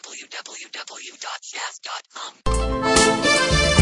www.jazz.com.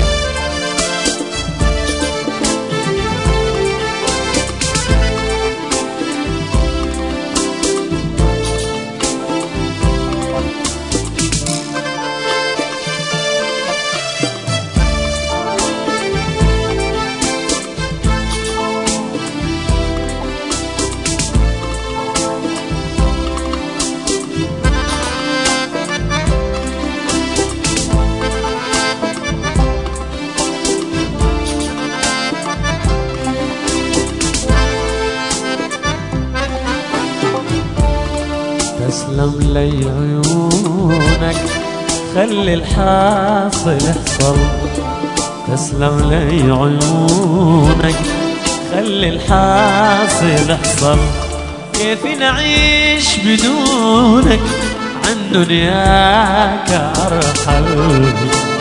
تسلم لي عيونك خلي الحاصل يحصل. تسلم لي عيونك خلي الحاصل يحصل. كيف نعيش بدونك عن دنياك أرحل.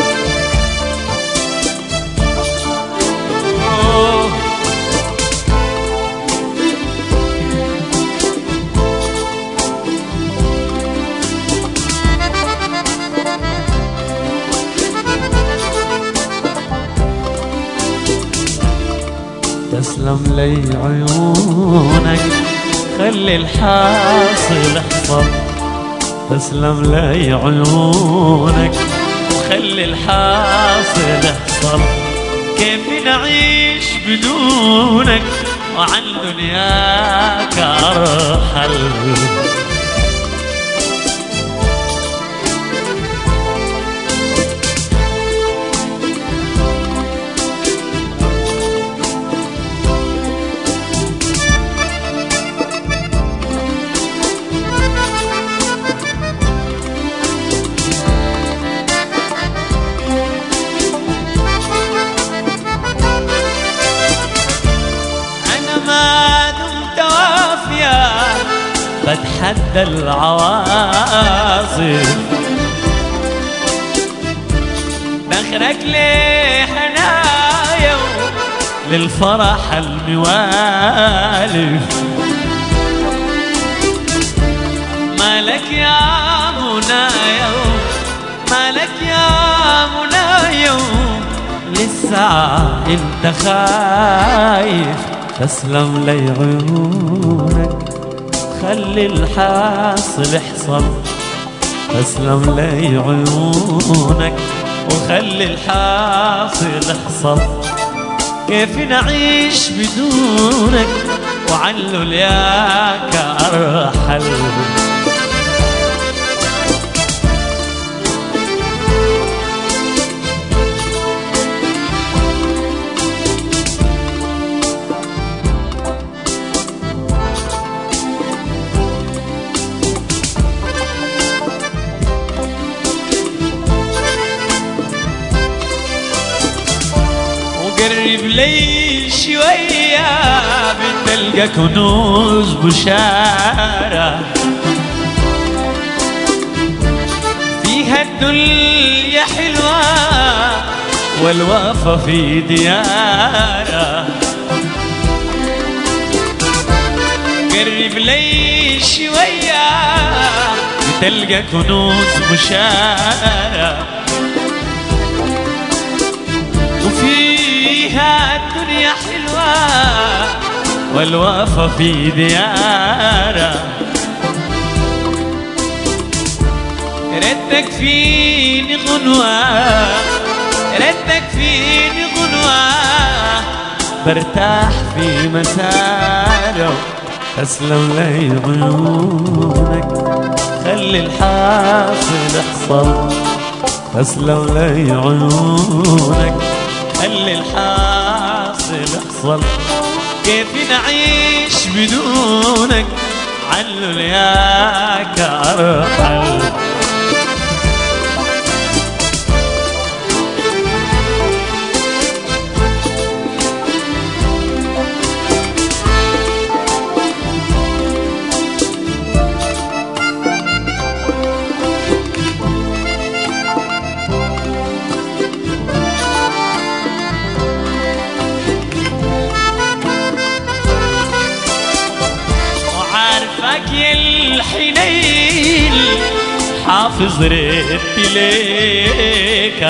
تسلم لي عيونك خلي الحاصل يحصل. تسلم لي عيونك وخلي الحاصل يحصل. كيف نعيش بدونك وعن دنياك أرحل. بتحدى العواصف بخرج لي حنايا للفرح الموالف. مالك يا منايا مالك يا منايا لسه انت خايف. تسلم لي عيونك خلي الحاصل يحصل. تسلم لي عيونك وخلي الحاصل يحصل. كيف نعيش بدونك وعن لولاك أرحل. قرب لي شوية بتلقى كنوز بشارة فيها الدنيا حلوة والوفا في ديارة. قرب لي شوية بتلقى كنوز بشارة وفيها الدنيا حلوة والوفا في ديارة. ردك فيني غنوة ردك فيني غنوة برتاح في مساره. تسلم لي عيونك خلي الحاصل يحصل. تسلم لي عيونك خلي الحاصل يحصل. كيف نعيش بدونك عن لولاك أرحل. حافظ ردت ليك،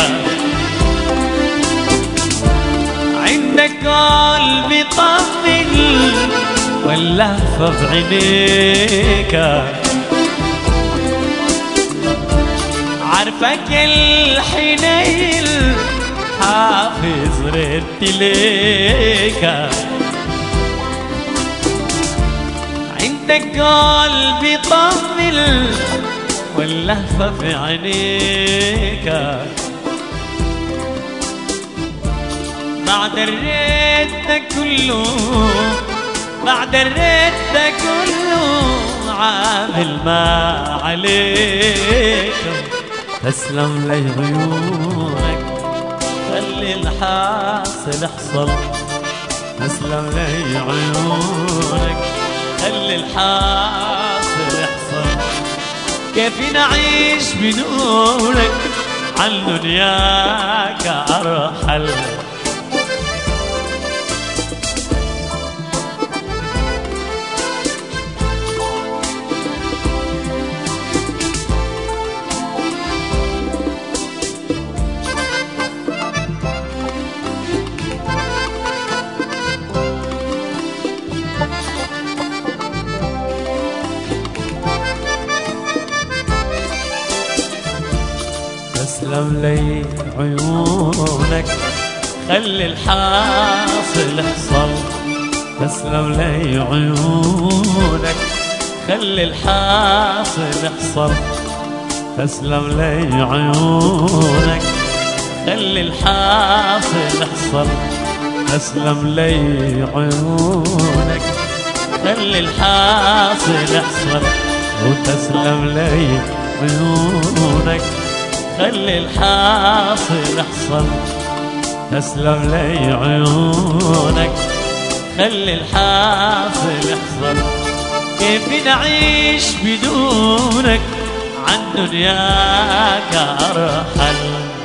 عندك قلبي طمن واللهفة بعينيك، عارفك الحنين حافظ ردت ليك، عندك قلبي طمن واللهفة في عينيك، بعد الريت ده كله، بعد الريت ده كله عامل ما عليك، تسلم لي عيونك خلي الحاصل يحصل، تسلم لي عيونك خلي الحاصل يحصل، كيف نعيش بدونك عن دنياك أرحل، تسلم لي عيونك خلي الحاصل يحصل، تسلم لي عيونك خلي الحاصل يحصل، تسلم لي عيونك خلي الحاصل يحصل، تسلم لي عيونك خلي الحاصل يحصل، وتسلم لي عيونك خلي الحاصل يحصل، تسلم لي عيونك خلي الحاصل يحصل، كيف نعيش بدونك عن دنياك أرحل.